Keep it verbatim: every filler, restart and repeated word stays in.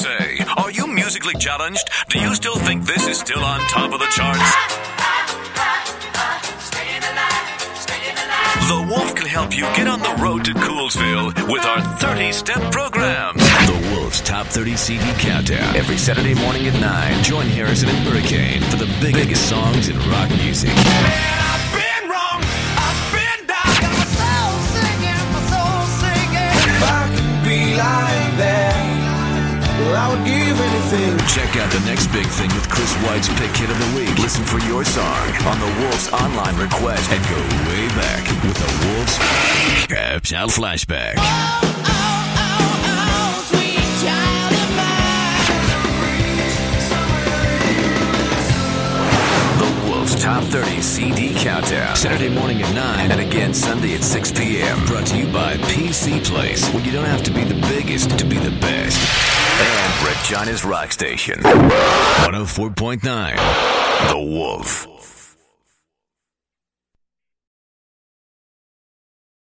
say? Are you musically challenged? Do you still think this is still on top of the charts? The Wolf can help you get on the road to Coolsville with our thirty-step program. The Wolf's Top thirty C D Countdown. Every Saturday morning at nine. Join Harrison and Hurricane for the biggest songs in rock music. I've been wrong, I've been down, got my soul singing, my soul singing. If I could be like that, well, I would give anything. Check out the next big thing with Chris White's Pick Hit of the Week. Listen for your song on the Wolf's online request and go way back with the Wolf's Capsule Flashback. Oh, oh, oh, oh, sweet child of mine. The Wolf's Top thirty C D Countdown. Saturday morning at nine and again Sunday at six p.m. Brought to you by P C Place, where you don't have to be the biggest to be the best. And Regina's Rock Station. one oh four point nine. The Wolf.